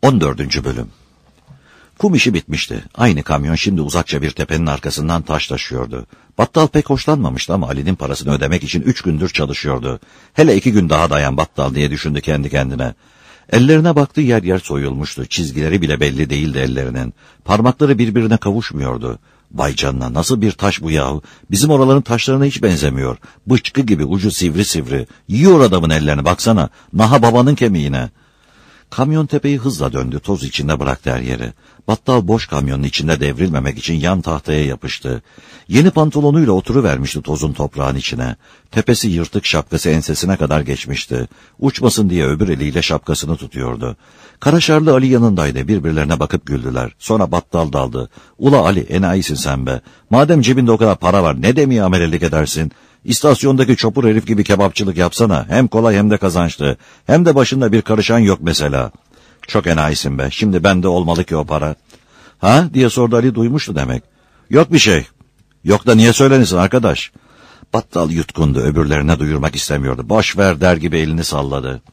14. Bölüm. Kum işi bitmişti. Aynı kamyon şimdi uzakça bir tepenin arkasından taş taşıyordu. Battal pek hoşlanmamıştı ama Ali'nin parasını ödemek için 3 gündür çalışıyordu. Hele 2 gün daha dayan Battal diye düşündü kendi kendine. Ellerine baktı, yer yer soyulmuştu. Çizgileri bile belli değildi ellerinin. Parmakları birbirine kavuşmuyordu. Vay canına, nasıl bir taş bu yahu? Bizim oraların taşlarına hiç benzemiyor. Bıçkı gibi, ucu sivri sivri. Yiyor adamın ellerini, baksana. Naha babanın kemiğine. Kamyon tepeyi hızla döndü, toz içinde bıraktı her yeri. Battal boş kamyonun içinde devrilmemek için yan tahtaya yapıştı. Yeni pantolonuyla oturuvermişti tozun toprağın içine. Tepesi yırtık, şapkası ensesine kadar geçmişti. Uçmasın diye öbür eliyle şapkasını tutuyordu. Karaşarlı Ali yanındaydı, birbirlerine bakıp güldüler. Sonra Battal daldı. "Ula Ali, enayisin sen be. Madem cebinde o kadar para var, ne demeye amelelik edersin? İstasyondaki çopur herif gibi kebapçılık yapsana. Hem kolay hem de kazançlı. Hem de başında bir karışan yok mesela." "Çok enayisin be. Şimdi bende olmalı ki o para." "Ha?" diye sordu Ali, duymuştu demek. "Yok bir şey." "Yok da niye söylenirsin arkadaş?" Battal yutkundu, öbürlerine duyurmak istemiyordu. "Boş ver" der gibi elini salladı.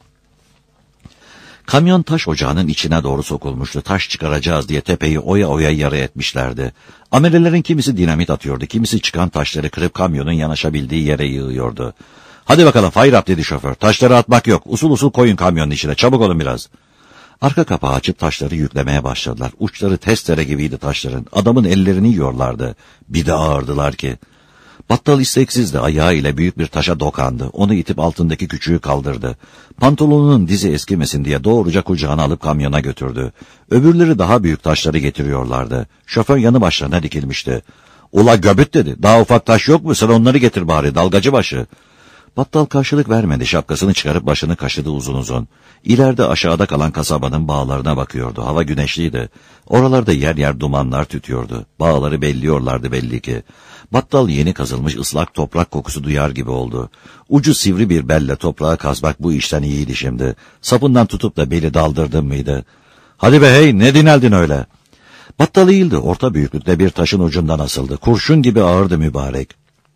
Kamyon taş ocağının içine doğru sokulmuştu. Taş çıkaracağız diye tepeyi oya oya yarı etmişlerdi. Amelelerin kimisi dinamit atıyordu, kimisi çıkan taşları kırıp kamyonun yanaşabildiği yere yığıyordu. "Hadi bakalım fire up" dedi şoför. "Taşları atmak yok. Usul usul koyun kamyonun içine. Çabuk olun biraz." Arka kapağı açıp taşları yüklemeye başladılar. Uçları testere gibiydi taşların. Adamın ellerini yiyorlardı. Bir de ağırdılar ki. Battal isteksizdi, ayağı ile büyük bir taşa dokandı. Onu itip altındaki küçüğü kaldırdı. Pantolonunun dizi eskimesin diye doğruca kucağına alıp kamyona götürdü. Öbürleri daha büyük taşları getiriyorlardı. Şoför yanı başlarına dikilmişti. "Ula göbüt" dedi. "Daha ufak taş yok mu? Sen onları getir bari, dalgacı başı." Battal karşılık vermedi, şapkasını çıkarıp başını kaşıdı uzun uzun. İleride aşağıda kalan kasabanın bağlarına bakıyordu. Hava güneşliydi. Oralarda yer yer dumanlar tütüyordu. Bağları belliyorlardı belli ki. Battal yeni kazılmış ıslak toprak kokusu duyar gibi oldu. Ucu sivri bir belle toprağa kazmak bu işten iyiydi şimdi. Sapından tutup da beli daldırdın mıydı? "Hadi be hey, ne dineldin öyle?" Battal eğildi, orta büyüklükte bir taşın ucundan asıldı. Kurşun gibi ağırdı mübarek.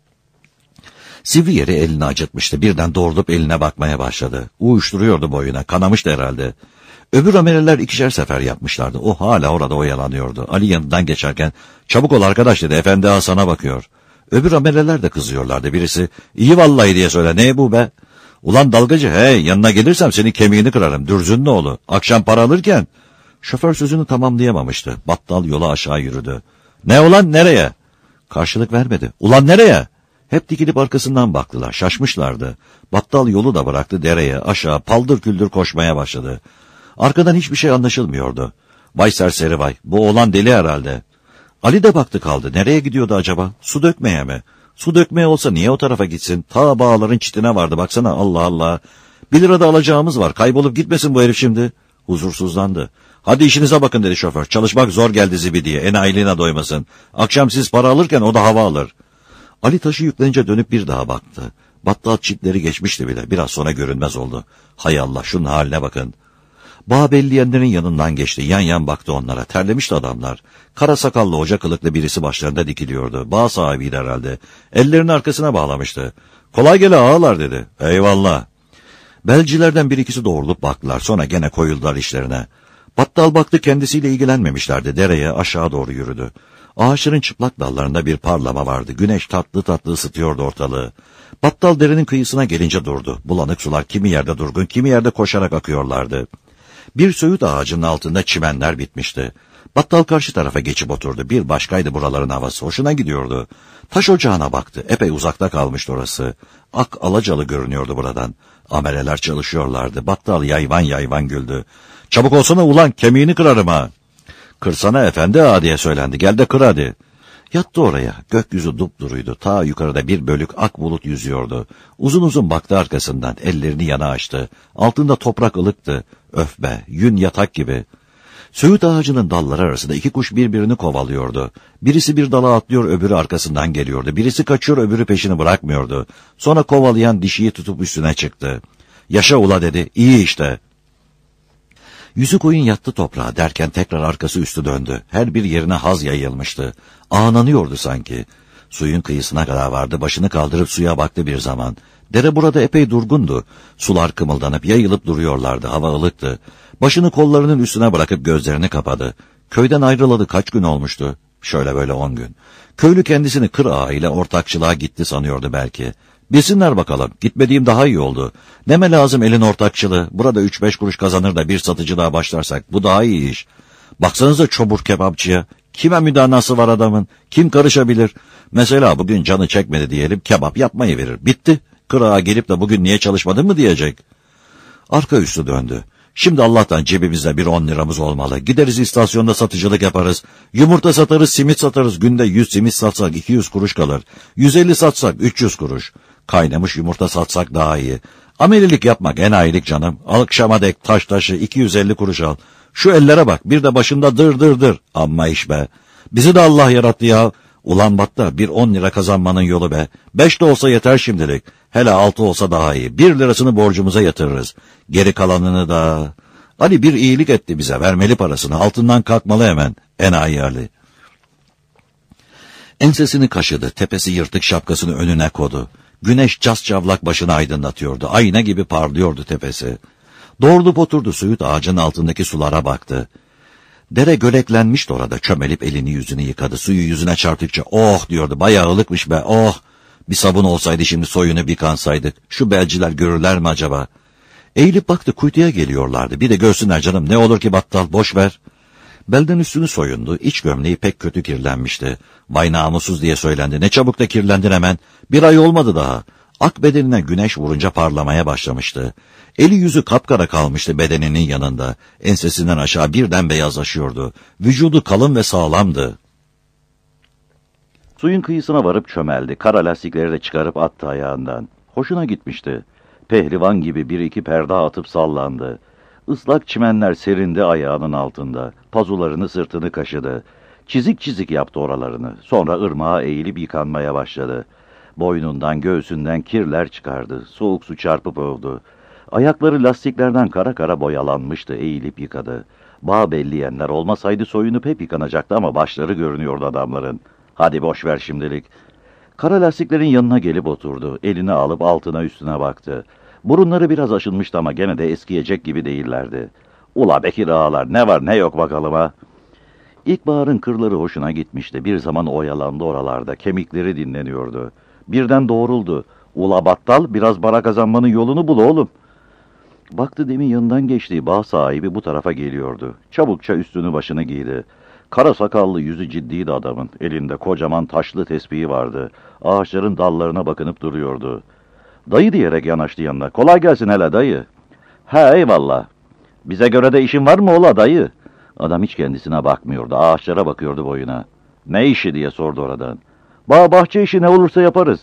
Sivri yeri elini acıtmıştı. Birden doğrulup eline bakmaya başladı. Uyuşturuyordu boyuna. Kanamıştı herhalde. Öbür ameleler 2'şer sefer yapmışlardı. O hala orada oyalanıyordu. Ali yanından geçerken "Çabuk ol arkadaş" dedi. "Efendi ağa sana bakıyor." Öbür ameleler de kızıyorlardı. Birisi "İyi vallahi" diye söyle. "Ne bu be?" "Ulan dalgacı, hey, yanına gelirsem senin kemiğini kırarım. Dürzünün oğlu. Akşam para alırken." Şoför sözünü tamamlayamamıştı. Battal yola aşağı yürüdü. "Ne ulan, nereye?" Karşılık vermedi. "Ulan nereye?" Hep dikilip arkasından baktılar, şaşmışlardı. Battal yolu da bıraktı, dereye, aşağı paldır küldür koşmaya başladı. Arkadan hiçbir şey anlaşılmıyordu. "Vay serseri vay, bu oğlan deli herhalde." Ali de baktı kaldı, nereye gidiyordu acaba? Su dökmeye mi? Su dökmeye olsa niye o tarafa gitsin? Ta bağların çitine vardı, baksana, Allah Allah. 1 lira da alacağımız var, kaybolup gitmesin bu herif şimdi. Huzursuzlandı. "Hadi işinize bakın" dedi şoför. "Çalışmak zor geldi zibidiye, enayiliğine doymasın. Akşam siz para alırken o da hava alır." Ali taşı yüklenince dönüp bir daha baktı. Battal çitleri geçmişti bile. Biraz sonra görünmez oldu. Hay Allah, şunun haline bakın. Bağ belleyenlerin yanından geçti. Yan yan baktı onlara. Terlemişti adamlar. Kara sakallı, hoca kılıklı birisi başlarında dikiliyordu. Bağ sahibiydi herhalde. Ellerini arkasına bağlamıştı. "Kolay gele ağalar" dedi. "Eyvallah." Belcilerden bir ikisi doğrulup baktılar. Sonra gene koyuldular işlerine. Battal baktı, kendisiyle ilgilenmemişlerdi. Dereye aşağı doğru yürüdü. Ağaçların çıplak dallarında bir parlama vardı. Güneş tatlı tatlı ısıtıyordu ortalığı. Battal derenin kıyısına gelince durdu. Bulanık sular kimi yerde durgun, kimi yerde koşarak akıyorlardı. Bir söğüt ağacının altında çimenler bitmişti. Battal karşı tarafa geçip oturdu. Bir başkaydı buraların havası. Hoşuna gidiyordu. Taş ocağına baktı. Epey uzakta kalmıştı orası. Ak alacalı görünüyordu buradan. Ameleler çalışıyorlardı. Battal yayvan yayvan güldü. "Çabuk olsana ulan, kemiğini kırarım ha." "Kırsana efendi ağa" diye söylendi. "Gel de kır hadi." Yattı oraya. Gökyüzü dupduruydu. Ta yukarıda bir bölük ak bulut yüzüyordu. Uzun uzun baktı arkasından. Ellerini yana açtı. Altında toprak ılıktı. Öf be, yün yatak gibi. Söğüt ağacının dalları arasında 2 kuş birbirini kovalıyordu. Birisi bir dala atlıyor, öbürü arkasından geliyordu. Birisi kaçıyor, öbürü peşini bırakmıyordu. Sonra kovalayan dişiyi tutup üstüne çıktı. "Yaşa ula" dedi. "İyi işte." Yüzü koyun yattı toprağa derken tekrar arkası üstü döndü. Her bir yerine haz yayılmıştı. Ağlanıyordu sanki. Suyun kıyısına kadar vardı. Başını kaldırıp suya baktı bir zaman. Dere burada epey durgundu. Sular kımıldanıp yayılıp duruyorlardı, hava ılıktı. Başını kollarının üstüne bırakıp gözlerini kapadı. Köyden ayrılalı kaç gün olmuştu? Şöyle böyle 10 gün. Köylü kendisini kır ağa ile ortakçılığa gitti sanıyordu belki. Bilsinler bakalım, gitmediğim daha iyi oldu. Deme lazım elin ortakçılığı, burada 3-5 kuruş kazanır da bir satıcılığa başlarsak, bu daha iyi iş. Baksanıza çobur kebapçıya, kime müdanası var adamın, kim karışabilir? Mesela bugün canı çekmedi diyelim, kebap yapmayı verir, bitti. Kır ağa gelip de bugün niye çalışmadın mı diyecek. Arka üstü döndü. Şimdi Allah'tan cebimizde bir 10 liramız olmalı. Gideriz istasyonda satıcılık yaparız. Yumurta satarız, simit satarız. Günde 100 simit satsak 200 kuruş kalır. 150 satsak 300 kuruş. Kaynamış yumurta satsak daha iyi. Amelilik yapmak enayilik canım. Akşama dek taş taşı 250 kuruş al. Şu ellere bak, bir de başında dır dır dır. Amma iş be. Bizi de Allah yarattı ya. Ulan batta bir 10 lira kazanmanın yolu be. 5 de olsa yeter şimdilik. Hele 6 olsa daha iyi. 1 lirasını borcumuza yatırırız. Geri kalanını da... Ali bir iyilik etti bize. Vermeli parasını. Altından kalkmalı hemen. Enayi Ali. Ensesini kaşıdı. Tepesi yırtık şapkasını önüne koydu. Güneş cascavlak başını aydınlatıyordu. Ayna gibi parlıyordu tepesi. Doğrulup oturdu, Söğüt ağacının altındaki sulara baktı. Dere göleklenmişti orada. Çömelip elini yüzünü yıkadı. Suyu yüzüne çarptıkça oh diyordu. Bayağı ılıkmış be, oh. Bir sabun olsaydı şimdi soyunu yıkansaydık. Şu belciler görürler mi acaba? Eğilip baktı, kuytuya geliyorlardı. Bir de görsünler canım, ne olur ki battal, boş ver. Belden üstünü soyundu. İç gömleği pek kötü kirlenmişti. Vay namussuz diye söylendi. Ne çabuk da kirlendin hemen. 1 ay olmadı daha. Ak bedenine güneş vurunca parlamaya başlamıştı. Eli yüzü kapkara kalmıştı bedeninin yanında. Ensesinden aşağı birden beyazlaşıyordu. Vücudu kalın ve sağlamdı. Suyun kıyısına varıp çömeldi. Kara lastikleri de çıkarıp attı ayağından. Hoşuna gitmişti. Pehlivan gibi bir iki perde atıp sallandı. Islak çimenler serindi ayağının altında. Pazularını sırtını kaşıdı. Çizik çizik yaptı oralarını. Sonra ırmağa eğilip yıkanmaya başladı. Boynundan göğsünden kirler çıkardı. Soğuk su çarpıp övdü. Ayakları lastiklerden kara kara boyalanmıştı. Eğilip yıkadı. Bağ belleyenler olmasaydı soyunup hep yıkanacaktı ama başları görünüyordu adamların. Hadi boş ver şimdilik. Kara lastiklerin yanına gelip oturdu. Elini alıp altına üstüne baktı. Burunları biraz aşınmıştı ama gene de eskiyecek gibi değillerdi. Ula Bekir ağalar, ne var ne yok bakalım ha. İlkbaharın kırları hoşuna gitmişti. Bir zaman oyalandı oralarda. Kemikleri dinleniyordu. Birden doğruldu. Ula battal, biraz para kazanmanın yolunu bul oğlum. Baktı demin yanından geçtiği bağ sahibi bu tarafa geliyordu. Çabukça üstünü başını giydi. Kara sakallı, yüzü ciddiydi adamın. Elinde kocaman taşlı tespihi vardı. Ağaçların dallarına bakınıp duruyordu. Dayı diyerek yanaştı yanına. Kolay gelsin hele dayı. He eyvallah. Bize göre de işin var mı ola dayı? Adam hiç kendisine bakmıyordu. Ağaçlara bakıyordu boyuna. Ne işi diye sordu oradan. Bağ bahçe işi, ne olursa yaparız.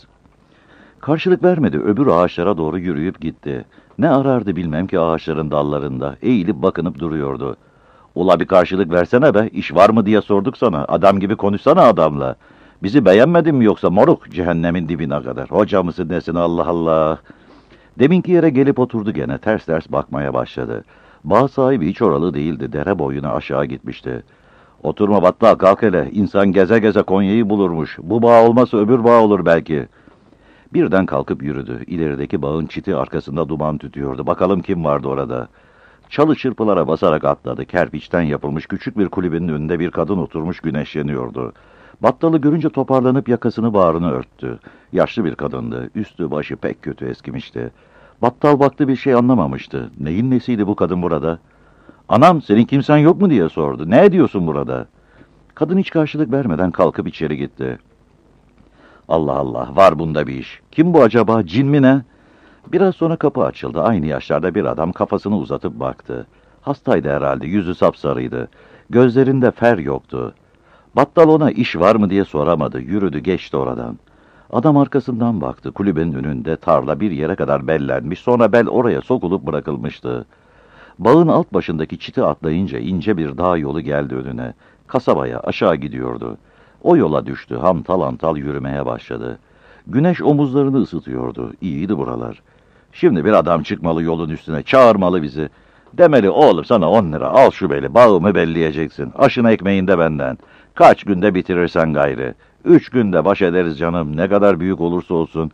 Karşılık vermedi. Öbür ağaçlara doğru yürüyüp gitti. Ne arardı bilmem ki ağaçların dallarında. Eğilip bakınıp duruyordu. Ula bir karşılık versene be. İş var mı diye sorduk sana. Adam gibi konuşsana adamla. Bizi beğenmedin mi yoksa moruk, cehennemin dibine kadar. Hoca mısın nesin, Allah Allah. Deminki yere gelip oturdu gene. Ters ters bakmaya başladı. Bağ sahibi hiç oralı değildi. Dere boyuna aşağı gitmişti. Oturma battal, kalk hele. İnsan geze geze Konya'yı bulurmuş. Bu bağ olmasa öbür bağ olur belki. Birden kalkıp yürüdü. İlerideki bağın çiti arkasında duman tütüyordu. Bakalım kim vardı orada. Çalı çırpılara basarak atladı. Kerpiçten yapılmış küçük bir kulübenin önünde bir kadın oturmuş güneşleniyordu. Battalı görünce toparlanıp yakasını bağrını örttü. Yaşlı bir kadındı. Üstü başı pek kötü eskimişti. Battal baktı, bir şey anlamamıştı. Neyin nesiydi bu kadın burada? Anam, senin kimsen yok mu diye sordu. Ne ediyorsun burada? Kadın hiç karşılık vermeden kalkıp içeri gitti. Allah Allah, var bunda bir iş. Kim bu acaba, cin mi ne? Biraz sonra kapı açıldı. Aynı yaşlarda bir adam kafasını uzatıp baktı. Hastaydı herhalde, yüzü sapsarıydı. Gözlerinde fer yoktu. Battal ona iş var mı diye soramadı. Yürüdü geçti oradan. Adam arkasından baktı. Kulübenin önünde tarla bir yere kadar bellenmiş. Sonra bel oraya sokulup bırakılmıştı. Bağın alt başındaki çiti atlayınca ince bir dağ yolu geldi önüne. Kasabaya aşağı gidiyordu. O yola düştü. Hantal hantal yürümeye başladı. Güneş omuzlarını ısıtıyordu. İyiydi buralar. Şimdi bir adam çıkmalı yolun üstüne, çağırmalı bizi. Demeli, oğlum sana 10 lira, al şu beli, bağımı belleyeceksin. Aşına ekmeğinde benden. Kaç günde bitirirsen gayrı. 3 günde baş ederiz canım, ne kadar büyük olursa olsun.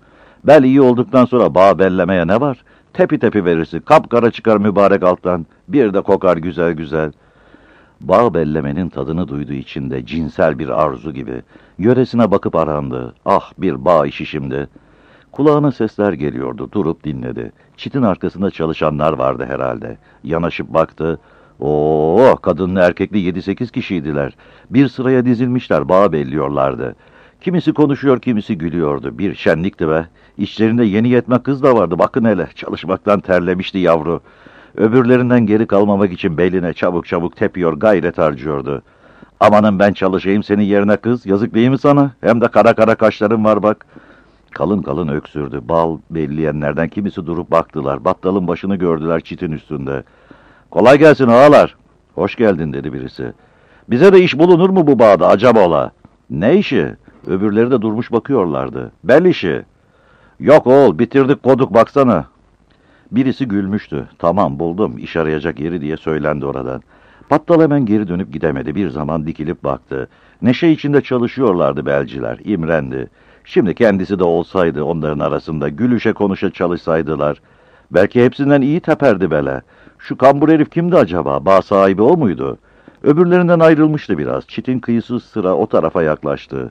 Bel iyi olduktan sonra bağ bellemeye ne var? Tepi tepi verirsin, kapkara çıkar mübarek alttan. Bir de kokar güzel güzel. Bağ bellemenin tadını duyduğu için de cinsel bir arzu gibi. Yöresine bakıp arandı. Ah bir bağ işi şimdi. Kulağına sesler geliyordu, durup dinledi. Çitin arkasında çalışanlar vardı herhalde. Yanaşıp baktı. Oo, kadınlı erkekli 7-8 kişiydiler. Bir sıraya dizilmişler, bağ belliyorlardı. Kimisi konuşuyor, kimisi gülüyordu. Bir şenlikti be. İçlerinde yeni yetme kız da vardı. Bakın hele, çalışmaktan terlemişti yavru. Öbürlerinden geri kalmamak için beline çabuk çabuk tepiyor, gayret harcıyordu. Amanın ben çalışayım senin yerine kız, yazık değil mi sana? Hem de kara kara kaşların var bak. Kalın kalın öksürdü. Bal belleyenlerden kimisi durup baktılar. Battalın başını gördüler çitin üstünde. Kolay gelsin ağalar. Hoş geldin dedi birisi. Bize de iş bulunur mu bu bağda acaba ola? Ne işi? Öbürleri de durmuş bakıyorlardı. Bel işi. Yok oğul bitirdik koduk baksana. Birisi gülmüştü. Tamam buldum iş arayacak yeri diye söylendi oradan. Battal hemen geri dönüp gidemedi. Bir zaman dikilip baktı. Neşe içinde çalışıyorlardı belciler. İmrendi. Şimdi kendisi de olsaydı onların arasında gülüşe konuşa çalışsaydılar. Belki hepsinden iyi teperdi bele. Şu kambur herif kimdi acaba? Bağ sahibi o muydu? Öbürlerinden ayrılmıştı biraz. Çitin kıyısı sıra o tarafa yaklaştı.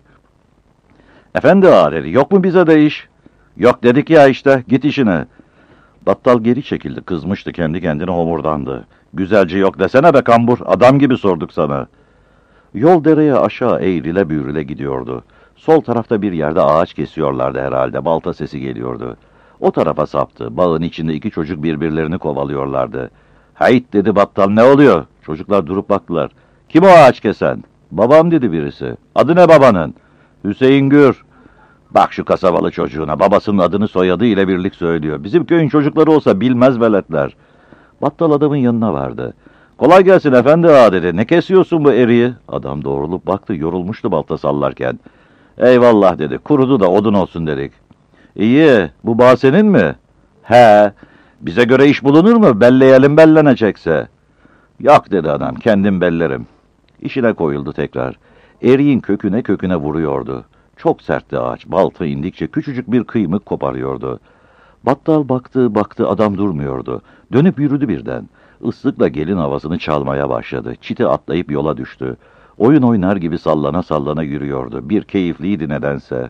Efendi ağreri yok mu bize de iş? Yok dedik ya işte git işine. Battal geri çekildi. Kızmıştı kendi kendine homurdandı. Güzelce yok desene be kambur. Adam gibi sorduk sana. Yol dereye aşağı eğrile büğrile gidiyordu. Sol tarafta bir yerde ağaç kesiyorlardı herhalde. Balta sesi geliyordu. O tarafa saptı. Bağın içinde iki çocuk birbirlerini kovalıyorlardı. Hayt dedi Battal ne oluyor? Çocuklar durup baktılar. Kim o ağaç kesen? Babam dedi birisi. Adı ne babanın? Hüseyin Gür. Bak şu kasabalı çocuğuna babasının adını soyadı ile birlik söylüyor. Bizim köyün çocukları olsa bilmez veletler. Battal adamın yanına vardı. Kolay gelsin efendi ağa dedi. Ne kesiyorsun bu eriği? Adam doğrulup baktı yorulmuştu balta sallarken. Eyvallah dedi. Kurudu da odun olsun dedik. İyi bu bağ senin mi? He. Bize göre iş bulunur mu? Belleyelim bellenecekse. Yok dedi adam kendim bellerim. İşine koyuldu tekrar. Eriğin köküne vuruyordu. Çok sertti ağaç. Balta indikçe küçücük bir kıymık koparıyordu. Battal baktı adam durmuyordu. Dönüp yürüdü birden. Islıkla gelin havasını çalmaya başladı. Çiti atlayıp yola düştü. Oyun oynar gibi sallana sallana yürüyordu. Bir keyifliydi nedense.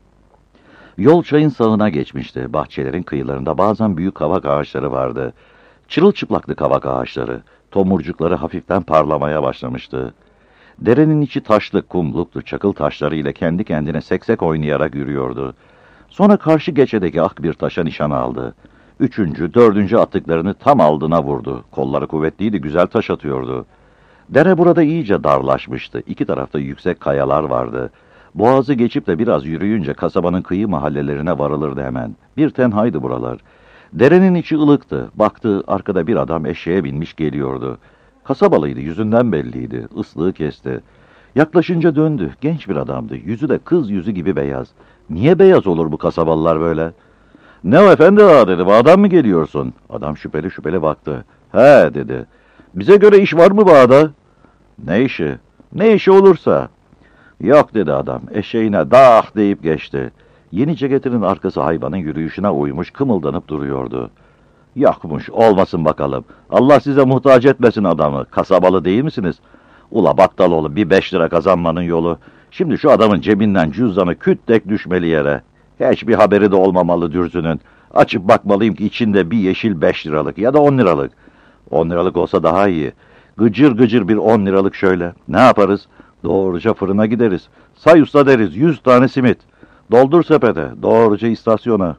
Yol çayın sağına geçmişti. Bahçelerin kıyılarında bazen büyük kavak ağaçları vardı. Çırılçıplaktı kavak ağaçları. Tomurcukları hafiften parlamaya başlamıştı. Derenin içi taşlı, kumluktu. Çakıl taşları ile kendi kendine seksek oynayarak yürüyordu. Sonra karşı geçedeki ak bir taşa nişan aldı. 3. 4. attıklarını tam aldına vurdu. Kolları kuvvetliydi, güzel taş atıyordu. Dere burada iyice darlaşmıştı. İki tarafta yüksek kayalar vardı. Boğazı geçip de biraz yürüyünce kasabanın kıyı mahallelerine varılırdı hemen. Bir tenhaydı buralar. Derenin içi ılıktı. Baktı arkada bir adam eşeğe binmiş geliyordu. Kasabalıydı, yüzünden belliydi. Islığı kesti. Yaklaşınca döndü. Genç bir adamdı. Yüzü de kız yüzü gibi beyaz. Niye beyaz olur bu kasabalılar böyle? Ne o efendi ağa dedi. Bağdan mı geliyorsun? Adam şüpheli şüpheli baktı. He dedi. Bize göre iş var mı bağda? Ne işi? Ne işi olursa. Yok dedi adam. Eşeğine dah deyip geçti. Yeni ceketinin arkası hayvanın yürüyüşüne uymuş kımıldanıp duruyordu. Yokmuş olmasın bakalım. Allah size muhtaç etmesin adamı. Kasabalı değil misiniz? Ula Battaloğlu bir 5 lira kazanmanın yolu. Şimdi şu adamın cebinden cüzdanı küt tek düşmeli yere. Hiçbir haberi de olmamalı dürzünün. Açıp bakmalıyım ki içinde bir yeşil 5 liralık ya da 10 liralık. 10 liralık olsa daha iyi. Gıcır gıcır bir 10 liralık şöyle. Ne yaparız? Doğruca fırına gideriz. Say usta deriz 100 tane simit. Doldur sepete. Doğruca istasyona.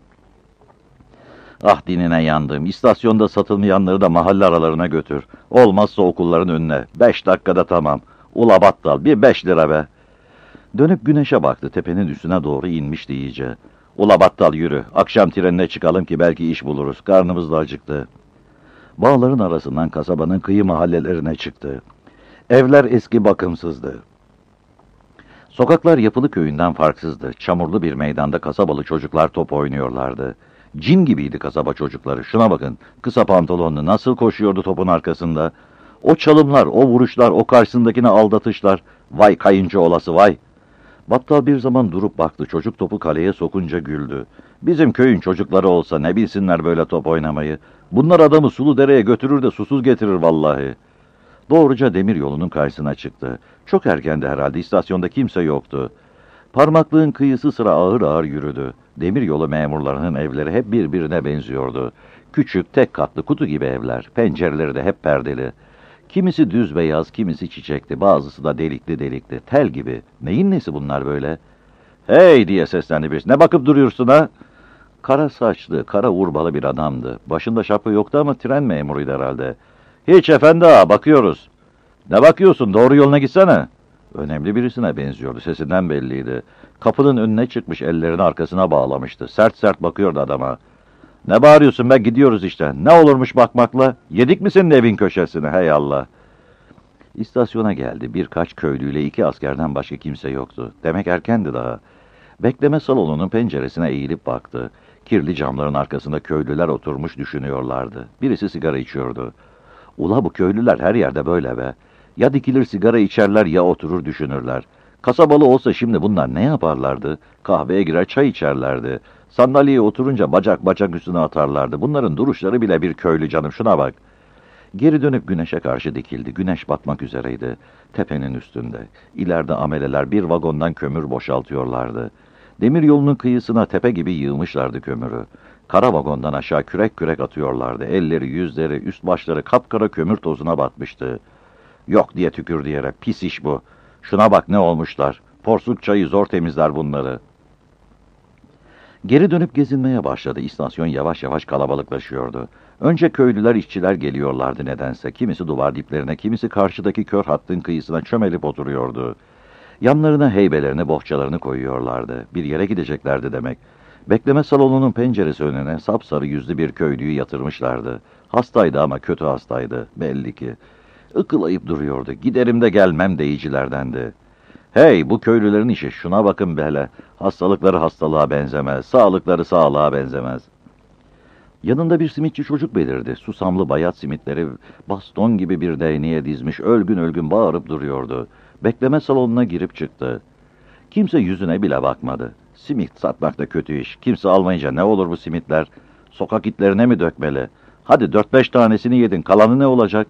Ah dinine yandım. İstasyonda satılmayanları da mahalle aralarına götür. Olmazsa okulların önüne. 5 dakikada tamam. Ula Battal bir 5 lira be. Dönüp güneşe baktı. Tepenin üstüne doğru inmişti iyice. Ula Battal yürü. Akşam trenine çıkalım ki belki iş buluruz. Karnımız da acıktı. Bağların arasından kasabanın kıyı mahallelerine çıktı. Evler eski bakımsızdı. Sokaklar yapılı köyünden farksızdı. Çamurlu bir meydanda kasabalı çocuklar top oynuyorlardı. Cin gibiydi kasaba çocukları. Şuna bakın. Kısa pantolonlu nasıl koşuyordu topun arkasında. O çalımlar, o vuruşlar, o karşısındakine aldatışlar. Vay kayınço olası vay. Battal bir zaman durup baktı, çocuk topu kaleye sokunca güldü. Bizim köyün çocukları olsa ne bilsinler böyle top oynamayı. Bunlar adamı sulu dereye götürür de susuz getirir vallahi. Doğruca demir yolunun karşısına çıktı. Çok erkendi herhalde, istasyonda kimse yoktu. Parmaklığın kıyısı sıra ağır ağır yürüdü. Demiryolu memurlarının evleri hep birbirine benziyordu. Küçük, tek katlı kutu gibi evler, pencereleri de hep perdeli. Kimisi düz beyaz, kimisi çiçekli, bazısı da delikli delikli, tel gibi. Neyin nesi bunlar böyle? "Hey!" diye seslendi birisi. "Ne bakıp duruyorsun ha?" Kara saçlı, kara urbalı bir adamdı. Başında şapka yoktu ama tren memuruydu herhalde. "Hiç efendi ağa, bakıyoruz." "Ne bakıyorsun? Doğru yoluna gitsene." Önemli birisine benziyordu, sesinden belliydi. Kapının önüne çıkmış, ellerini arkasına bağlamıştı. Sert sert bakıyordu adama. "Ne bağırıyorsun be, gidiyoruz işte. Ne olurmuş bakmakla? Yedik mi senin evin köşesini, hey Allah?" İstasyona geldi. Birkaç köylüyle 2 askerden başka kimse yoktu. Demek erkendi daha. Bekleme salonunun penceresine eğilip baktı. Kirli camların arkasında köylüler oturmuş düşünüyorlardı. Birisi sigara içiyordu. "Ula bu köylüler her yerde böyle be. Ya dikilir sigara içerler ya oturur düşünürler. Kasabalı olsa şimdi bunlar ne yaparlardı? Kahveye girer çay içerlerdi. Sandalyeye oturunca bacak bacak üstüne atarlardı. Bunların duruşları bile bir köylü canım, şuna bak." Geri dönüp güneşe karşı dikildi. Güneş batmak üzereydi. Tepenin üstünde. İleride ameleler bir vagondan kömür boşaltıyorlardı. Demir yolunun kıyısına tepe gibi yığmışlardı kömürü. Kara vagondan aşağı kürek kürek atıyorlardı. Elleri, yüzleri, üst başları kapkara kömür tozuna batmıştı. "Yok" diye tükür diyerek, "pis iş bu. Şuna bak ne olmuşlar. Porsuk çayı zor temizler bunları." Geri dönüp gezinmeye başladı. İstasyon yavaş yavaş kalabalıklaşıyordu. Önce köylüler, işçiler geliyorlardı nedense. Kimisi duvar diplerine, kimisi karşıdaki kör hattın kıyısına çömelip oturuyordu. Yanlarına heybelerini, bohçalarını koyuyorlardı. Bir yere gideceklerdi demek. Bekleme salonunun penceresi önüne sapsarı yüzlü bir köylüyü yatırmışlardı. Hastaydı ama kötü hastaydı belli ki. Ikılayıp duruyordu. "Giderim de gelmem" deyicilerdendi. "Hey, bu köylülerin işi, şuna bakın be hele. Hastalıkları hastalığa benzemez, sağlıkları sağlığa benzemez." Yanında bir simitçi çocuk belirdi. Susamlı bayat simitleri baston gibi bir değneğe dizmiş, ölgün ölgün bağırıp duruyordu. Bekleme salonuna girip çıktı. Kimse yüzüne bile bakmadı. Simit satmak da kötü iş. Kimse almayınca ne olur bu simitler? Sokak itlerine mi dökmeli? Hadi 4-5 tanesini yedin, kalanı ne olacak?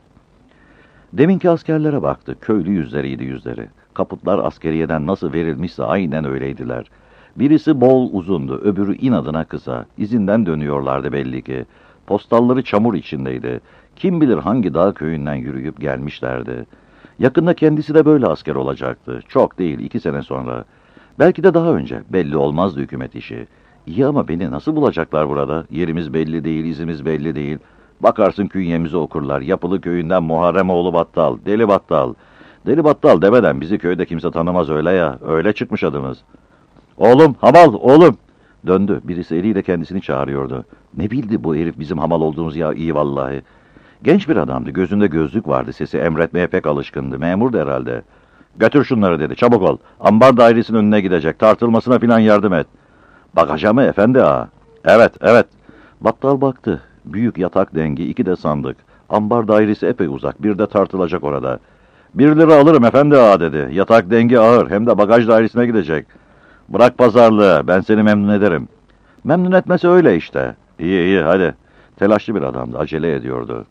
Deminki askerlere baktı. Köylü yüzleriydi yüzleri. Kaputlar askeriyeden nasıl verilmişse aynen öyleydiler. Birisi bol uzundu, öbürü inadına kısa. İzinden dönüyorlardı belli ki. Postalları çamur içindeydi. Kim bilir hangi dağ köyünden yürüyüp gelmişlerdi. Yakında kendisi de böyle asker olacaktı. Çok değil, 2 sene sonra. Belki de daha önce. Belli olmazdı hükümet işi. İyi ama beni nasıl bulacaklar burada? Yerimiz belli değil, izimiz belli değil. Bakarsın künyemizi okurlar. Yapılı köyünden Muharremoğlu Battal, Deli Battal. Deli Battal demeden bizi köyde kimse tanımaz öyle ya. Öyle çıkmış adımız. "Oğlum, hamal, oğlum!" Döndü. Birisi eliyle kendisini çağırıyordu. Ne bildi bu herif bizim hamal olduğumuz ya, iyi vallahi. Genç bir adamdı. Gözünde gözlük vardı. Sesi emretmeye pek alışkındı. Memurdu herhalde. "Götür şunları" dedi. "Çabuk ol. Ambar dairesinin önüne gidecek. Tartılmasına filan yardım et." "Bagaja mı efendi ağa?" "Evet, evet." Battal baktı. Büyük yatak dengi, 2 de sandık. Ambar dairesi epey uzak. Bir de tartılacak orada. "1 lira alırım efendi ağa" dedi. "Yatak dengi ağır. Hem de bagaj dairesine gidecek." "Bırak pazarlığı. Ben seni memnun ederim." "Memnun etmesi öyle işte." "İyi iyi hadi." Telaşlı bir adamdı. Acele ediyordu.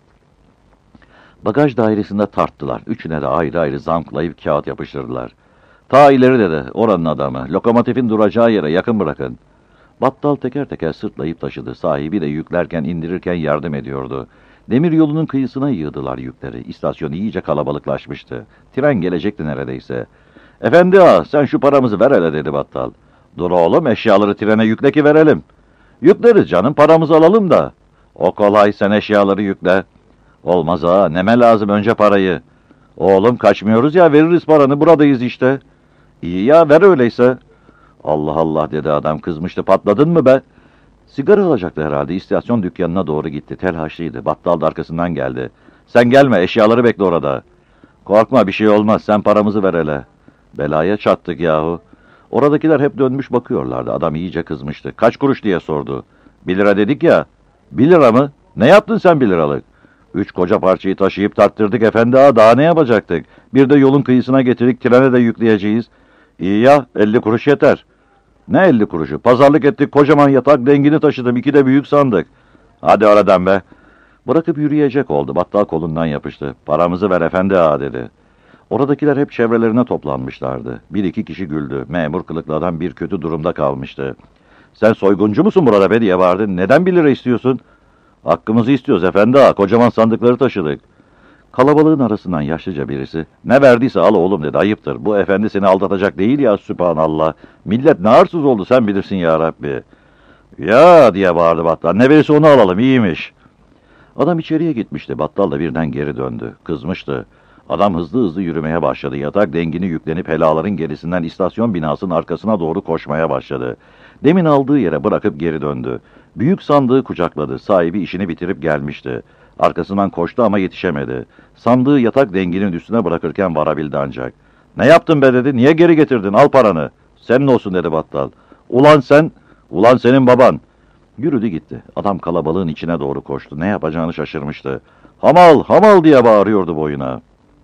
Bagaj dairesinde tarttılar. Üçüne de ayrı ayrı zamklayıp kağıt yapıştırdılar. "Ta ileri" dedi oranın adamı. "Lokomotifin duracağı yere yakın bırakın." Battal teker teker sırtlayıp taşıdı. Sahibi de yüklerken indirirken yardım ediyordu. Demir yolunun kıyısına yığdılar yükleri. İstasyon iyice kalabalıklaşmıştı. Tren gelecekti neredeyse. "Efendi ağa, sen şu paramızı ver hele" dedi Battal. "Dur oğlum, eşyaları trene yükle ki verelim." "Yükleriz canım, paramızı alalım da." "O kolay, sen eşyaları yükle." "Olmaz ağa, neme lazım önce parayı." "Oğlum kaçmıyoruz ya, veririz paranı, buradayız işte." "İyi ya, ver öyleyse." "Allah Allah" dedi adam, kızmıştı. "Patladın mı be?" Sigara alacaktı herhalde. İstasyon dükkanına doğru gitti. Telhaşlıydı. Battal da arkasından geldi. "Sen gelme, eşyaları bekle orada." "Korkma, bir şey olmaz, sen paramızı ver hele." Belaya çattık yahu. Oradakiler hep dönmüş bakıyorlardı. Adam iyice kızmıştı. "Kaç kuruş?" diye sordu. "1 lira dedik ya." "1 lira mı? Ne yaptın sen 1 liralık?" "3 koca parçayı taşıyıp tarttırdık efendi ağa, daha ne yapacaktık? Bir de yolun kıyısına getirdik, trene de yükleyeceğiz." İyi ya, 50 kuruş yeter. Ne 50 kuruşu? Pazarlık ettik, kocaman yatak dengini taşıdım, 2 de büyük sandık. Hadi oradan be. Bırakıp yürüyecek oldu. Battal kolundan yapıştı. Paramızı ver efendi ağa dedi. Oradakiler hep çevrelerine toplanmışlardı. Bir iki kişi güldü. Memur kılıklı adam bir kötü durumda kalmıştı. Sen soyguncu musun burada be diye bağırdı. Neden 1 lira istiyorsun? Hakkımızı istiyoruz efendi ağa. Kocaman sandıkları taşıdık. Kalabalığın arasından yaşlıca birisi, ne verdiyse al oğlum dedi, ayıptır. Bu efendi seni aldatacak değil ya, sübhanallah. Millet ne arsız oldu, sen bilirsin ya Rabbi. Ya diye bağırdı Battal, ne verirse onu alalım, iyiymiş. Adam içeriye gitmişti, Battal da birden geri döndü, kızmıştı. Adam hızlı hızlı yürümeye başladı, yatak dengini yüklenip helaların gerisinden istasyon binasının arkasına doğru koşmaya başladı. Demin aldığı yere bırakıp geri döndü. Büyük sandığı kucakladı, sahibi işini bitirip gelmişti. Arkasından koştu ama yetişemedi. Sandığı yatak denginin üstüne bırakırken varabildi ancak. Ne yaptın be dedi, niye geri getirdin, al paranı. Senin olsun dedi Battal. Ulan sen, ulan senin baban. Yürüdü gitti. Adam kalabalığın içine doğru koştu. Ne yapacağını şaşırmıştı. Hamal, hamal diye bağırıyordu boyuna.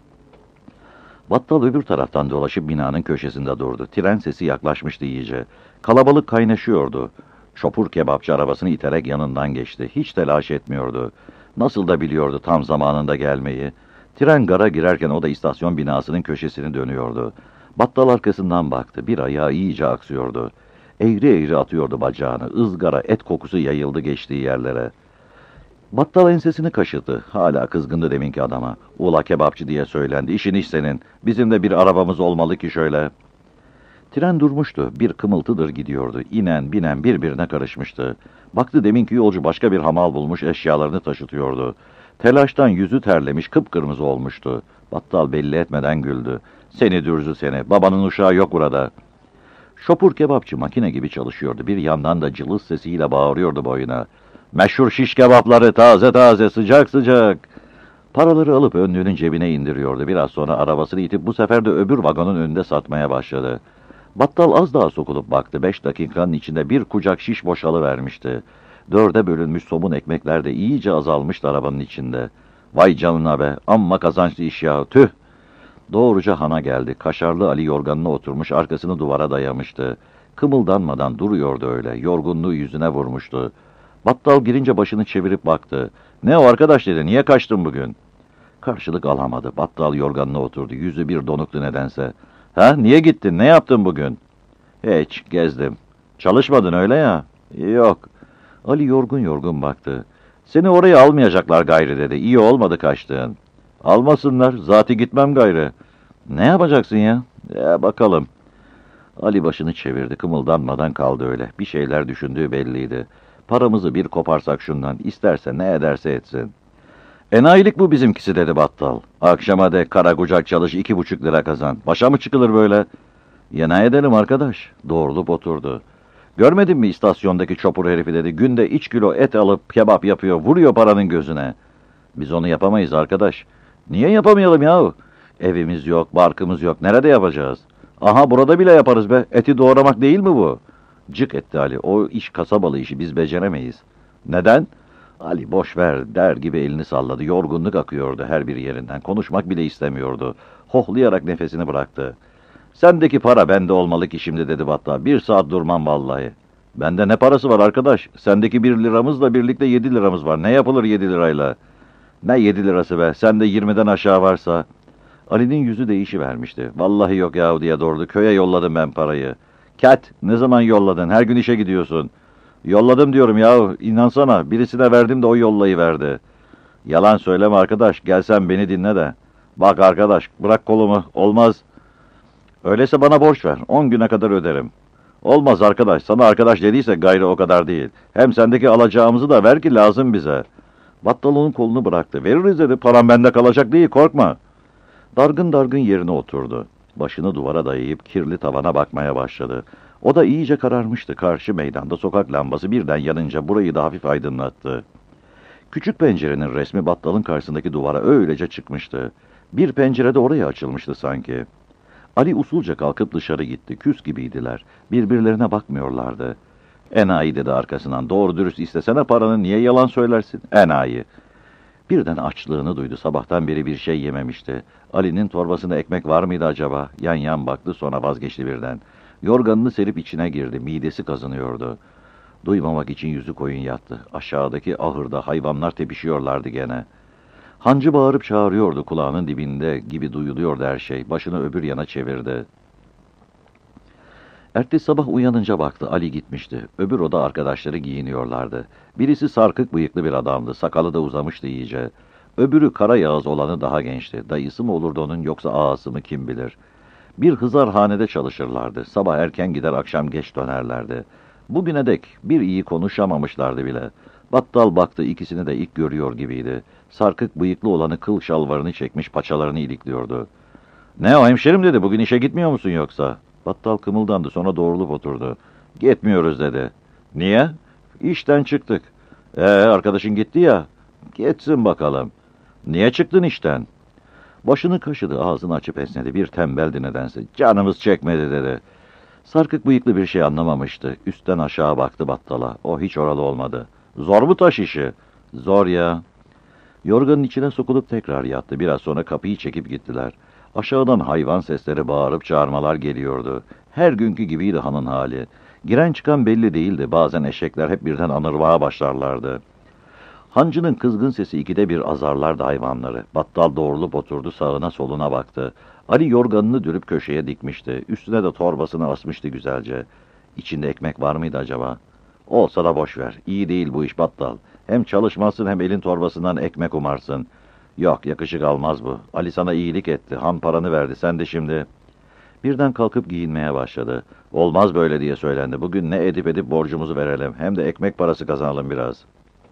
Battal öbür taraftan dolaşıp binanın köşesinde durdu. Tren sesi yaklaşmıştı iyice. Kalabalık kaynaşıyordu. Çopur kebapçı arabasını iterek yanından geçti. Hiç telaş etmiyordu. Nasıl da biliyordu tam zamanında gelmeyi. Tren gara girerken o da istasyon binasının köşesini dönüyordu. Battal arkasından baktı. Bir ayağı iyice aksıyordu. Eğri eğri atıyordu bacağını. Izgara, et kokusu yayıldı geçtiği yerlere. Battal ensesini kaşıdı. Hala kızgındı deminki adama. Ula kebapçı diye söylendi. İşin iş senin. Bizim de bir arabamız olmalı ki şöyle. Tren durmuştu. Bir kımıltıdır gidiyordu. İnen binen birbirine karışmıştı. Baktı deminki yolcu başka bir hamal bulmuş, eşyalarını taşıtıyordu. Telaştan yüzü terlemiş, kıpkırmızı olmuştu. Battal belli etmeden güldü. Seni dürzü seni. Babanın uşağı yok burada. Şopur kebapçı makine gibi çalışıyordu. Bir yandan da cılız sesiyle bağırıyordu boyuna. Meşhur şiş kebapları taze taze, sıcak sıcak. Paraları alıp önlüğünün cebine indiriyordu. Biraz sonra arabasını itip bu sefer de öbür vagonun önünde satmaya başladı. Battal az daha sokulup baktı. 5 dakikanın içinde bir kucak şiş boşalıvermişti. 4'e bölünmüş somun ekmekler de iyice azalmıştı arabanın içinde. Vay canına be, amma kazançlı iş ya, tüh! Doğruca hana geldi. Kaşarlı Ali yorganına oturmuş, arkasını duvara dayamıştı. Kımıldanmadan duruyordu öyle. Yorgunluğu yüzüne vurmuştu. Battal girince başını çevirip baktı. Ne o arkadaş dedi, niye kaçtın bugün? Karşılık alamadı. Battal yorganına oturdu. Yüzü bir donuktu nedense. Ha, niye gittin, ne yaptın bugün? Hiç, gezdim. Çalışmadın öyle ya. Yok. Ali yorgun yorgun baktı. Seni oraya almayacaklar gayrı dedi. İyi olmadı kaçtığın. Almasınlar, zati gitmem gayrı. Ne yapacaksın ya? Bakalım. Ali başını çevirdi, kımıldanmadan kaldı öyle. Bir şeyler düşündüğü belliydi. Paramızı bir koparsak şundan, isterse ne ederse etsin. Enayilik bu bizimkisi dedi Battal. Akşama dek kara kucak çalış, 2,5 lira kazan. Başa mı çıkılır böyle? Ya ne edelim arkadaş? Doğrulup oturdu. Görmedin mi istasyondaki çopur herifi dedi. Günde 3 kilo et alıp kebap yapıyor, vuruyor paranın gözüne. Biz onu yapamayız arkadaş. Niye yapamayalım yahu? Evimiz yok, barkımız yok. Nerede yapacağız? Aha burada bile yaparız be. Eti doğramak değil mi bu? Cık etti Ali. O iş kasabalı işi, biz beceremeyiz. Neden? Ali boş ver der gibi elini salladı. Yorgunluk akıyordu her bir yerinden. Konuşmak bile istemiyordu. Hohlayarak nefesini bıraktı. Sendeki para bende olmalı ki şimdi dedi Battal. 1 saat durmam vallahi. Bende ne parası var arkadaş? Sendeki 1 liramızla birlikte 7 liramız var. Ne yapılır 7 lirayla? Ne 7 lirası be? Sende 20'den aşağı varsa. Ali'nin yüzü değişivermişti. Vallahi yok yahu diye doğurdu. Köye yolladım ben parayı. Kat, ne zaman yolladın? Her gün işe gidiyorsun. Yolladım diyorum yahu. İnansana. Birisine verdim de o yollayıverdi. Yalan söyleme arkadaş. Gelsen beni dinle de. Bak arkadaş, bırak kolumu. Olmaz. Öyleyse bana borç ver. 10 güne kadar öderim. Olmaz arkadaş. Sana arkadaş dediyse gayrı o kadar değil. Hem sendeki alacağımızı da ver ki lazım bize. Battal onun kolunu bıraktı. Veririz dedi. Param bende kalacak değil, korkma. Dargın dargın yerine oturdu. Başını duvara dayayıp kirli tavana bakmaya başladı. O da iyice kararmıştı. Karşı meydanda sokak lambası birden yanınca burayı da hafif aydınlattı. Küçük pencerenin resmi Battal'ın karşısındaki duvara öylece çıkmıştı. Bir pencere de oraya açılmıştı sanki. Ali usulca kalkıp dışarı gitti. Küs gibiydiler. Birbirlerine bakmıyorlardı. Enayi dedi arkasından. Doğru dürüst istesene paranı, niye yalan söylersin? Enayi. Birden açlığını duydu. Sabahtan beri bir şey yememişti. Ali'nin torbasında ekmek var mıydı acaba? Yan yan baktı, sonra vazgeçti birden. Yorganını serip içine girdi. Midesi kazınıyordu. Duymamak için yüzü koyun yattı. Aşağıdaki ahırda hayvanlar tepişiyorlardı gene. Hancı bağırıp çağırıyordu, kulağının dibinde gibi duyuluyordu her şey. Başını öbür yana çevirdi. Ertesi sabah uyanınca baktı, Ali gitmişti. Öbür oda arkadaşları giyiniyorlardı. Birisi sarkık bıyıklı bir adamdı, sakalı da uzamıştı iyice. Öbürü kara yağız olanı daha gençti. Dayısı mı olurdu onun, yoksa ağası mı, kim bilir. Bir hızarhanede çalışırlardı. Sabah erken gider, akşam geç dönerlerdi. Bugüne dek bir iyi konuşamamışlardı bile. Battal baktı, ikisini de ilk görüyor gibiydi. Sarkık bıyıklı olanı kıl şalvarını çekmiş, paçalarını ilikliyordu. "Ne o hemşerim?" dedi. "Bugün işe gitmiyor musun yoksa?" Battal kımıldandı, sonra doğrulup oturdu. "Gitmiyoruz," dedi. "Niye?" "İşten çıktık." Arkadaşın gitti ya." "Gitsin bakalım." "Niye çıktın işten?" Başını kaşıdı, ağzını açıp esnedi. Bir tembeldi nedense. "Canımız çekmedi," dedi. Sarkık bıyıklı bir şey anlamamıştı. Üstten aşağı baktı Battal'a. O hiç oralı olmadı. "Zor mu taş işi?" "Zor ya." Yorganın içine sokulup tekrar yattı. Biraz sonra kapıyı çekip gittiler. Aşağıdan hayvan sesleri, bağırıp çağırmalar geliyordu. Her günkü gibiydi hanın hali. Giren çıkan belli değildi. Bazen eşekler hep birden anırmaya başlarlardı. Hancının kızgın sesi ikide bir azarlardı hayvanları. Battal doğrulup oturdu, sağına soluna baktı. Ali yorganını dürüp köşeye dikmişti. Üstüne de torbasını asmıştı güzelce. İçinde ekmek var mıydı acaba? "Olsa da boş ver. İyi değil bu iş Battal. Hem çalışmazsın hem elin torbasından ekmek umarsın." "Yok, yakışık almaz bu. Ali sana iyilik etti. Han paranı verdi. Sen de şimdi..." Birden kalkıp giyinmeye başladı. "Olmaz böyle," diye söylendi. "Bugün ne edip borcumuzu verelim. Hem de ekmek parası kazanalım biraz."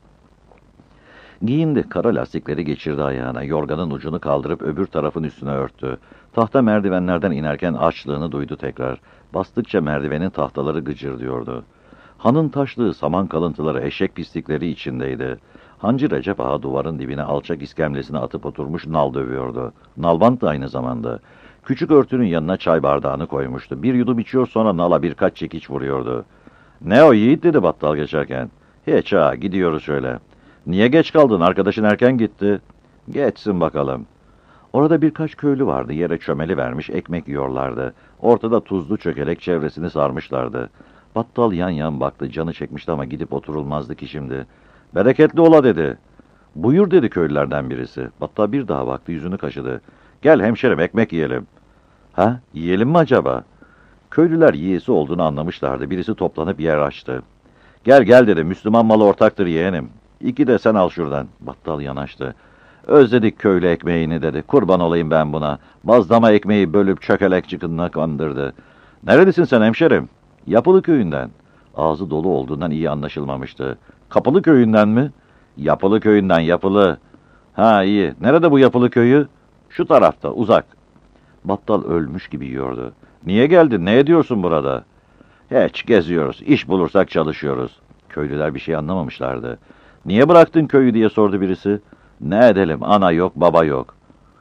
Giyindi. Kara lastikleri geçirdi ayağına. Yorganın ucunu kaldırıp öbür tarafın üstüne örttü. Tahta merdivenlerden inerken açlığını duydu tekrar. Bastıkça merdivenin tahtaları gıcırdıyordu. Hanın taşlığı, saman kalıntıları, eşek pislikleri içindeydi. Hancı Recep Ağa duvarın dibine alçak iskemlesine atıp oturmuş nal dövüyordu. Nalbant da aynı zamanda. Küçük örtünün yanına çay bardağını koymuştu. Bir yudum içiyor, sonra nala birkaç çekiç vuruyordu. "Ne o Yiğit?" dedi Battal geçerken. "Hiç ağa, gidiyoruz şöyle." "Niye geç kaldın? Arkadaşın erken gitti." "Geçsin bakalım." Orada birkaç köylü vardı. Yere çömeli vermiş, ekmek yiyorlardı. Ortada tuzlu çökelek, çevresini sarmışlardı. Battal yan yan baktı. Canı çekmişti ama gidip oturulmazdı ki şimdi. "Bereketli ola," dedi. "Buyur," dedi köylülerden birisi. Battal bir daha baktı, yüzünü kaşıdı. "Gel hemşerim, ekmek yiyelim." "Ha, yiyelim mi acaba?" Köylüler yiyesi olduğunu anlamışlardı. Birisi toplanıp yer açtı. "Gel gel," dedi. "Müslüman malı ortaktır yeğenim. 2 de sen al şuradan." Battal yanaştı. "Özledik köylü ekmeğini," dedi. "Kurban olayım ben buna. Bazlama ekmeği bölüp çökelek çıkınına kandırdı." "Nerelisin sen hemşerim?" "Yapılı köyünden." Ağzı dolu olduğundan iyi anlaşılmamıştı. "Kapılı köyünden mi?" "Yapılı köyünden, Yapılı." "Ha, iyi. Nerede bu Yapılı köyü?" "Şu tarafta, uzak." Battal ölmüş gibi yiyordu. "Niye geldin? Ne ediyorsun burada?" "Hiç, geziyoruz. İş bulursak çalışıyoruz." Köylüler bir şey anlamamışlardı. "Niye bıraktın köyü?" diye sordu birisi. "Ne edelim? Ana yok, baba yok."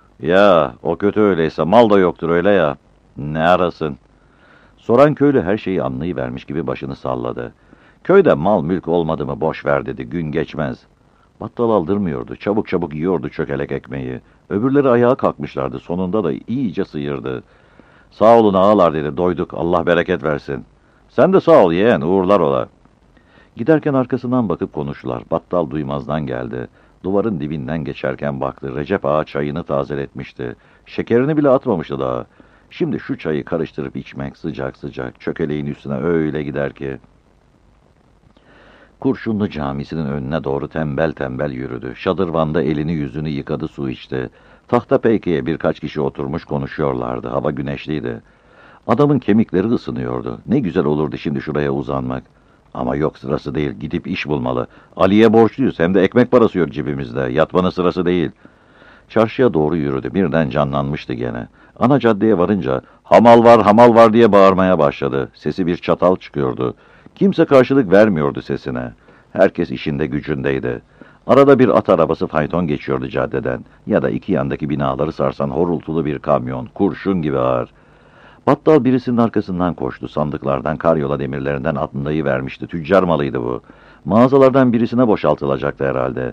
"Ya, o kötü öyleyse. Mal da yoktur öyle ya." "Ne arasın?" Soran köylü her şeyi anlayıvermiş gibi başını salladı. "Köyde mal mülk olmadı mı boş ver," dedi. "Gün geçmez." Battal aldırmıyordu. Çabuk çabuk yiyordu çökelek ekmeği. Öbürleri ayağa kalkmışlardı. Sonunda da iyice sıyırdı. "Sağ olun ağalar," dedi. "Doyduk. Allah bereket versin." "Sen de sağ ol yeğen. Uğurlar ola." Giderken arkasından bakıp konuştular. Battal duymazdan geldi. Duvarın dibinden geçerken baktı. Recep Ağa çayını tazeletmişti. Şekerini bile atmamıştı daha. Şimdi şu çayı karıştırıp içmek sıcak sıcak, çökeleğin üstüne öyle gider ki. Kurşunlu Camisi'nin önüne doğru tembel tembel yürüdü. Şadırvanda elini yüzünü yıkadı, su içti. Tahta peykeye birkaç kişi oturmuş konuşuyorlardı. Hava güneşliydi. Adamın kemikleri ısınıyordu. Ne güzel olurdu şimdi şuraya uzanmak. Ama yok, sırası değil. Gidip iş bulmalı. Ali'ye borçluyuz. Hem de ekmek parası yok cebimizde. Yatmanın sırası değil. Çarşıya doğru yürüdü. Birden canlanmıştı gene. Ana caddeye varınca "Hamal var, hamal var," diye bağırmaya başladı. Sesi bir çatal çıkıyordu. Kimse karşılık vermiyordu sesine. Herkes işinde gücündeydi. Arada bir at arabası fayton geçiyordu caddeden. Ya da iki yandaki binaları sarsan horultulu bir kamyon. Kurşun gibi ağır. Battal birisinin arkasından koştu. Sandıklardan, karyola demirlerinden atındayı vermişti. Tüccar malıydı bu. Mağazalardan birisine boşaltılacaktı herhalde.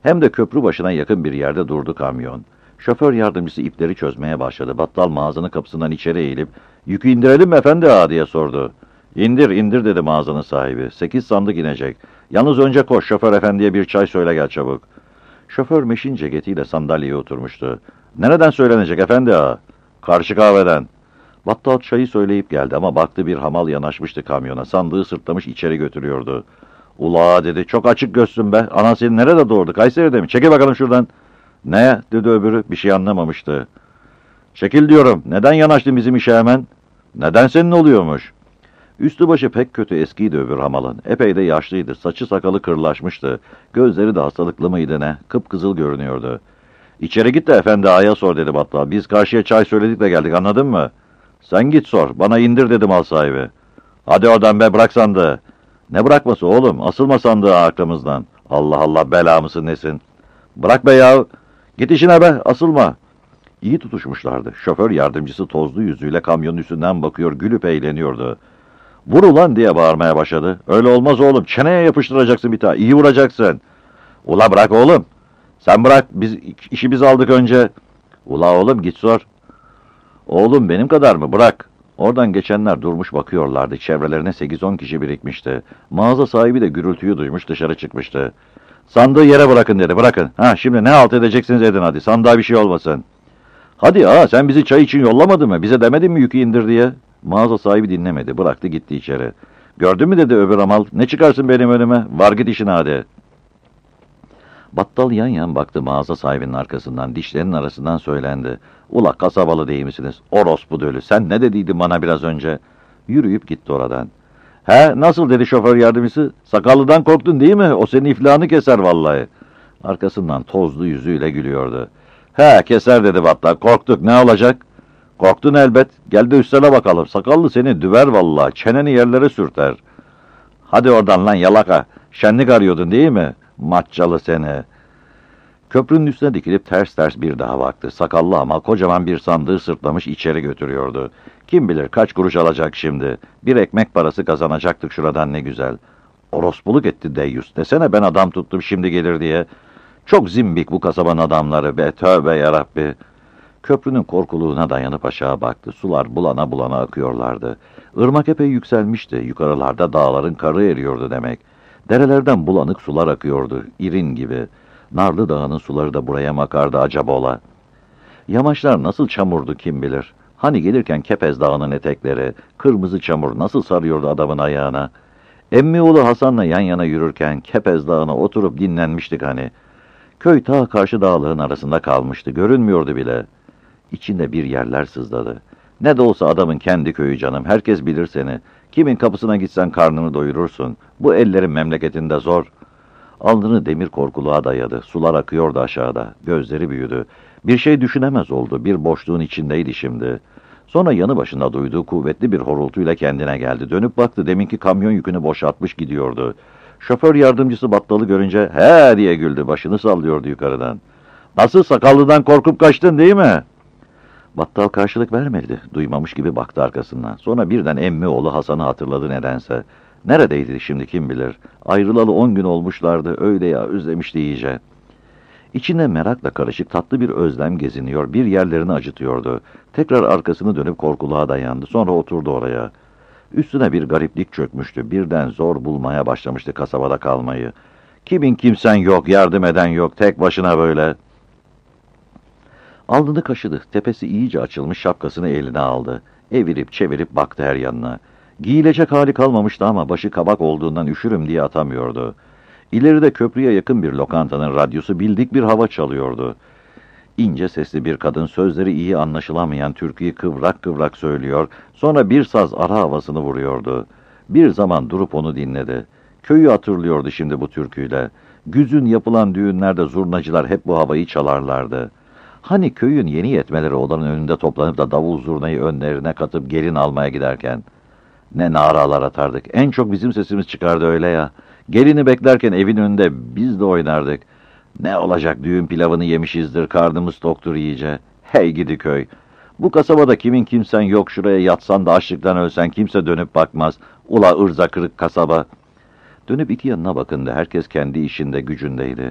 Hem de köprü başına yakın bir yerde durdu kamyon. Şoför yardımcısı ipleri çözmeye başladı. Battal mağazanın kapısından içeri eğilip, "Yükü indirelim mi efendi ağa?" diye sordu. "İndir, indir," dedi mağazanın sahibi. 8 sandık inecek. Yalnız önce koş, şoför efendiye bir çay söyle gel çabuk. Şoför meşin ceketiyle sandalyeye oturmuştu. "Nereden söylenecek efendi ağa?" "Karşı kahveden." Battal çayı söyleyip geldi ama baktı bir hamal yanaşmıştı kamyona. Sandığı sırtlamış içeri götürüyordu. "Ula," dedi, "çok açık gözsün be. Anan seni nerede doğurdu? Kayseri'de mi? Çekil bakalım şuradan." "Ne?" dedi öbürü. Bir şey anlamamıştı. "Çekil diyorum. Neden yanaştın bizim işe hemen?" "Neden senin oluyormuş?" Üstü başı pek kötü eskiydi öbür hamalın. Epey de yaşlıydı. Saçı sakalı kırlaşmıştı. Gözleri de hastalıklı mıydı ne? Kıpkızıl görünüyordu. "İçeri git de efendi ağaya sor," dedi Battal. "Biz karşıya çay söyledik de geldik, anladın mı?" "Sen git sor. Bana indir," dedi mal sahibi. "Hadi oradan be, bırak sandığı." "Ne bırakması oğlum? Asılma sandığı aklımızdan." "Allah Allah, bela mısın nesin?" "Bırak be yahu. Git işine be, asılma." İyi tutuşmuşlardı. Şoför yardımcısı tozlu yüzüyle kamyonun üstünden bakıyor, gülüp eğleniyordu. "Vur ulan," diye bağırmaya başladı. "Öyle olmaz oğlum. Çeneye yapıştıracaksın bir tane. İyi vuracaksın." "Ula bırak oğlum. Sen bırak. Biz işi biz aldık önce." "Ula oğlum git sor." "Oğlum benim kadar mı? Bırak." Oradan geçenler durmuş bakıyorlardı. Çevrelerine 8-10 kişi birikmişti. Mağaza sahibi de gürültüyü duymuş, dışarı çıkmıştı. "Sandığı yere bırakın," dedi. "Bırakın. Ha, şimdi ne halt edeceksiniz edin hadi. Sandığa bir şey olmasın." "Hadi sen bizi çay için yollamadın mı? Bize demedin mi yükü indir diye?" Mağaza sahibi dinlemedi. Bıraktı gitti içeri. "Gördün mü," dedi öbür amal. "Ne çıkarsın benim önüme? Var git işine hadi." Battal yan yan baktı mağaza sahibinin arkasından. Dişlerinin arasından söylendi. "Ula kasabalı değil misiniz? Orospu dölü. Sen ne dediydin bana biraz önce?" Yürüyüp gitti oradan. "He, nasıl?" dedi şoför yardımcısı. "Sakallıdan korktun değil mi? O senin iflahını keser vallahi." Arkasından tozlu yüzüyle gülüyordu. "He, keser," dedi Battal. "Korktuk, ne olacak?" "Korktun elbet. Gel de üstele bakalım. Sakallı seni düver vallahi. Çeneni yerlere sürter." "Hadi oradan lan yalaka. Şenlik arıyordun değil mi? Maçcalı seni." Köprünün üstüne dikilip ters ters bir daha baktı. Sakallı ama kocaman bir sandığı sırtlamış içeri götürüyordu. Kim bilir kaç kuruş alacak şimdi. Bir ekmek parası kazanacaktık şuradan ne güzel. Orospuluk etti deyyus. Desene ben adam tuttum şimdi gelir diye. Çok zimbik bu kasabanın adamları be, tövbe yarabbi. Köprünün korkuluğuna dayanıp aşağı baktı. Sular bulana bulana akıyorlardı. Irmak epey yükselmişti. Yukarılarda dağların karı eriyordu demek. Derelerden bulanık sular akıyordu, irin gibi. Narlı Dağı'nın suları da buraya mı akardı acaba ola? Yamaçlar nasıl çamurdu kim bilir. Hani gelirken Kepez Dağı'nın etekleri, kırmızı çamur nasıl sarıyordu adamın ayağına. Emmioğlu Hasan'la yan yana yürürken Kepez Dağı'na oturup dinlenmiştik hani. Köy ta karşı dağların arasında kalmıştı, görünmüyordu bile. İçinde bir yerler sızladı. Ne de olsa adamın kendi köyü canım, herkes bilir seni. Kimin kapısına gitsen karnını doyurursun. Bu ellerin memleketinde zor. Alnını demir korkuluğa dayadı. Sular akıyordu aşağıda. Gözleri büyüdü. Bir şey düşünemez oldu. Bir boşluğun içindeydi şimdi. Sonra yanı başında duyduğu kuvvetli bir horultuyla kendine geldi. Dönüp baktı. Deminki kamyon yükünü boşaltmış gidiyordu. Şoför yardımcısı Battalı görünce "He!" diye güldü. Başını sallıyordu yukarıdan. "Nasıl, sakallıdan korkup kaçtın değil mi?" Battal karşılık vermedi. Duymamış gibi baktı arkasından. Sonra birden Emmioğlu Hasan'ı hatırladı nedense. Neredeydi şimdi kim bilir. Ayrılalı 10 gün olmuşlardı. Öyle ya, özlemişti iyice. İçinde merakla karışık tatlı bir özlem geziniyor. Bir yerlerini acıtıyordu. Tekrar arkasını dönüp korkuluğa dayandı. Sonra oturdu oraya. Üstüne bir gariplik çökmüştü. Birden zor bulmaya başlamıştı kasabada kalmayı. Kimin kimsen yok, yardım eden yok. Tek başına böyle. Alnını kaşıdı. Tepesi iyice açılmış, şapkasını eline aldı. Evirip çevirip baktı her yanına. Giyilecek hali kalmamıştı ama başı kabak olduğundan üşürüm diye atamıyordu. İleride köprüye yakın bir lokantanın radyosu bildik bir hava çalıyordu. İnce sesli bir kadın sözleri iyi anlaşılamayan türküyü kıvrak kıvrak söylüyor, sonra bir saz ara havasını vuruyordu. Bir zaman durup onu dinledi. Köyü hatırlıyordu şimdi bu türküyle. Güzün yapılan düğünlerde zurnacılar hep bu havayı çalarlardı. Hani köyün yeni yetmeleri odanın önünde toplanıp da davul zurnayı önlerine katıp gelin almaya giderken. Ne naralar atardık. En çok bizim sesimiz çıkardı öyle ya. Gelini beklerken evin önünde biz de oynardık. Ne olacak, düğün pilavını yemişizdir, karnımız toktur iyice. Hey gidi köy. Bu kasabada kimin kimsen yok, şuraya yatsan da açlıktan ölsen kimse dönüp bakmaz. Ula ırza kırık kasaba. Dönüp iki yanına bakındı. Herkes kendi işinde gücündeydi.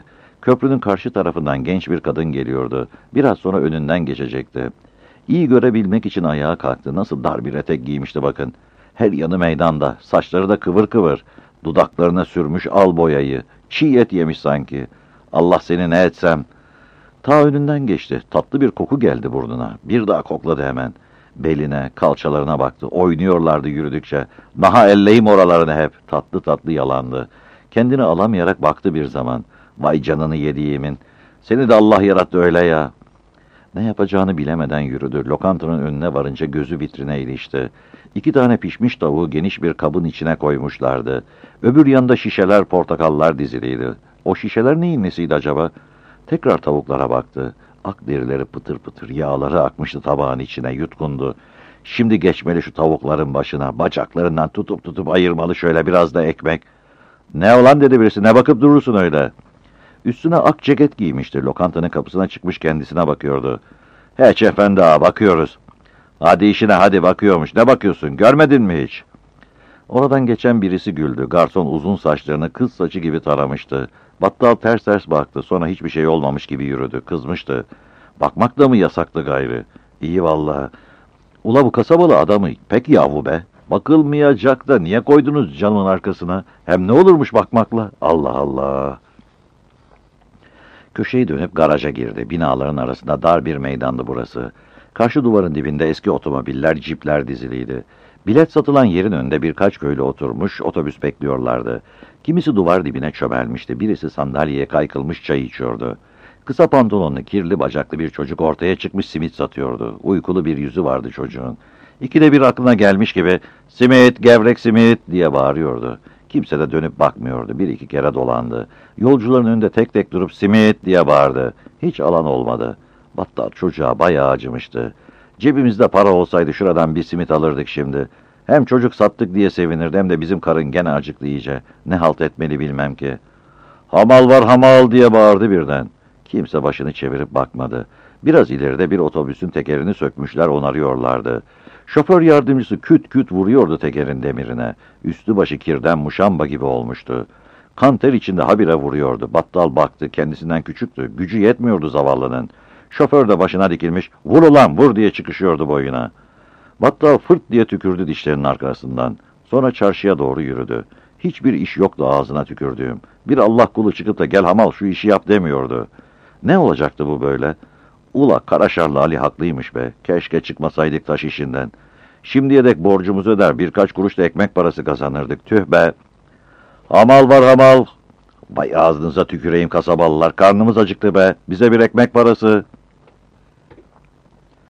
Köprünün karşı tarafından genç bir kadın geliyordu. Biraz sonra önünden geçecekti. İyi görebilmek için ayağa kalktı. Nasıl dar bir etek giymişti bakın. Her yanı meydanda. Saçları da kıvır kıvır. Dudaklarına sürmüş al boyayı. Çiğ et yemiş sanki. Allah seni ne etsem. Ta önünden geçti. Tatlı bir koku geldi burnuna. Bir daha kokladı hemen. Beline, kalçalarına baktı. Oynuyorlardı yürüdükçe. Daha elleyim oralarını hep. Tatlı tatlı yalandı. Kendini alamayarak baktı bir zaman. Vay canını yediğimin. Seni de Allah yarattı öyle ya. Ne yapacağını bilemeden yürüdü. Lokantanın önüne varınca gözü vitrine ilişti. 2 tane pişmiş tavuğu geniş bir kabın içine koymuşlardı. Öbür yanda şişeler, portakallar diziliydi. O şişeler neyin nesiydi acaba? Tekrar tavuklara baktı. Ak derileri pıtır pıtır, yağları akmıştı tabağın içine, yutkundu. Şimdi geçmeli şu tavukların başına, bacaklarından tutup ayırmalı şöyle biraz da ekmek. Ne olan dedi birisi, ne bakıp durursun öyle? Üstüne ak ceket giymişti, lokantanın kapısına çıkmış kendisine bakıyordu. Hiç efendi ağa, bakıyoruz. Hadi işine hadi bakıyormuş, ne bakıyorsun, görmedin mi hiç? Oradan geçen birisi güldü. Garson uzun saçlarını kız saçı gibi taramıştı. Battal ters ters baktı. Sonra hiçbir şey olmamış gibi yürüdü. Kızmıştı. Bakmak da mı yasaktı gayrı? İyi vallahi. Ula bu kasabalı adamı pek yavu be. Bakılmayacak da niye koydunuz camın arkasına? Hem ne olurmuş bakmakla? Allah Allah. Köşeyi dönüp garaja girdi. Binaların arasında dar bir meydandı burası. Karşı duvarın dibinde eski otomobiller, cipler diziliydi. Bilet satılan yerin önünde birkaç köylü oturmuş, otobüs bekliyorlardı. Kimisi duvar dibine çömelmişti, birisi sandalyeye kaykılmış çay içiyordu. Kısa pantolonlu, kirli bacaklı bir çocuk ortaya çıkmış simit satıyordu. Uykulu bir yüzü vardı çocuğun. İkide bir aklına gelmiş gibi, "Simit, gevrek simit!" diye bağırıyordu. Kimse de dönüp bakmıyordu, 1-2 kere dolandı. Yolcuların önünde tek tek durup simit diye bağırdı. Hiç alan olmadı. Battal çocuğa bayağı acımıştı. Cebimizde para olsaydı şuradan bir simit alırdık şimdi. Hem çocuk sattık diye sevinirdi hem de bizim karın gene acıktı iyice. Ne halt etmeli bilmem ki. "Hamal var hamal!" diye bağırdı birden. Kimse başını çevirip bakmadı. Biraz ileride bir otobüsün tekerini sökmüşler, onarıyorlardı. Şoför yardımcısı küt küt vuruyordu tekerin demirine. Üstü başı kirden muşamba gibi olmuştu. Kan ter içinde habire vuruyordu. Battal baktı, kendisinden küçüktü. Gücü yetmiyordu zavallının. Şoför de başına dikilmiş, "Vur ulan vur!" diye çıkışıyordu boyuna. Battal fırt diye tükürdü dişlerinin arkasından. Sonra çarşıya doğru yürüdü. Hiçbir iş yoktu ağzına tükürdüğüm. Bir Allah kulu çıkıp da "Gel hamal şu işi yap" demiyordu. Ne olacaktı bu böyle? Ula Karaşarlı Ali haklıymış be. Keşke çıkmasaydık taş işinden. Şimdiye dek borcumuzu öder, birkaç kuruş da ekmek parası kazanırdık. Tüh be. Hamal var hamal. Vay ağzınıza tüküreyim kasabalılar. Karnımız acıktı be. Bize bir ekmek parası.